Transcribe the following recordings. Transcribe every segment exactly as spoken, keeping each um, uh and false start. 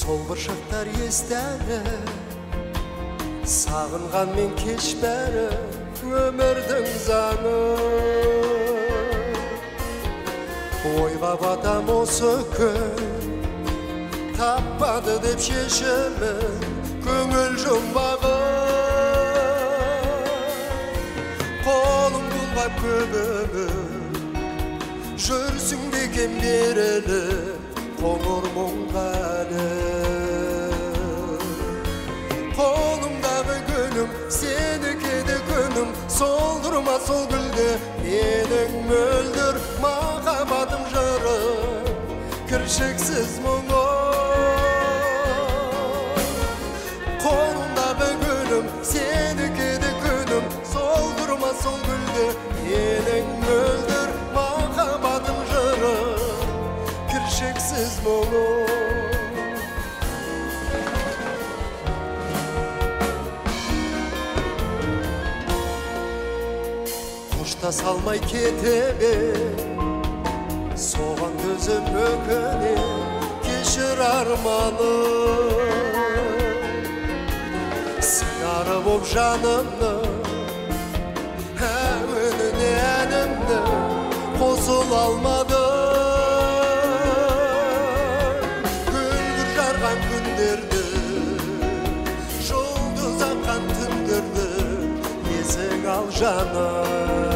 сол бір шақтар естәрі, сағынған мен кеш бәрі өмірдің заңы. Ойға батам осы күн, таппады деп шешімін көңіл жұмбағы. Қолым бұлғап көп өмір, жүрсің бекем берілі қоңыр мұңға әлі. Қолымдағы гүлім, сенікі де күнім, солдырма сол гүлді менің мөлдір махаббатым жыры, кіршіксіз мұңым. Қолымдағы гүлім, сенікі де күнім, солдырма сол гүлді менің мөлдір махаббатым жыры, кіршіксіз мұңым. Қоштаса алмай кете бер, соған көзім өкіне кешір арманым. Сыңары боп жанымның әуеніне әнімді қосыл алмадым. Күлгір жарған күндерді, жұлдыз аққан түндерді есің ал жаным.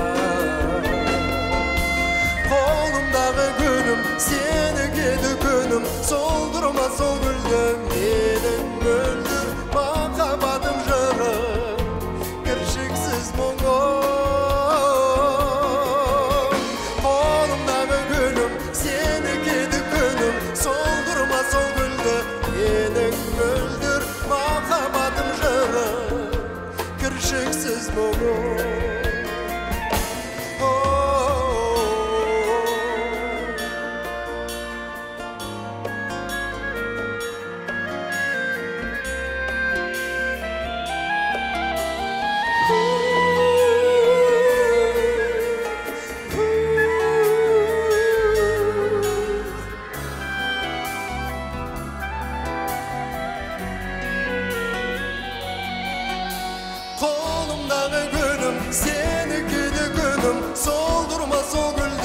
Қолымдағы гүлім, сенікі де күнім, солдырма сол гүлді менің мөлдір махаббатым жыры, кіршіксіз мұңым. Қолымдағы гүлім, сенікі де күнім, солдырма сол гүлді менің мөлдір махаббатым жыры, кіршіксіз мұңым. Қолымдағы гүлім, сенікі де күнім, солдырма сол гүлді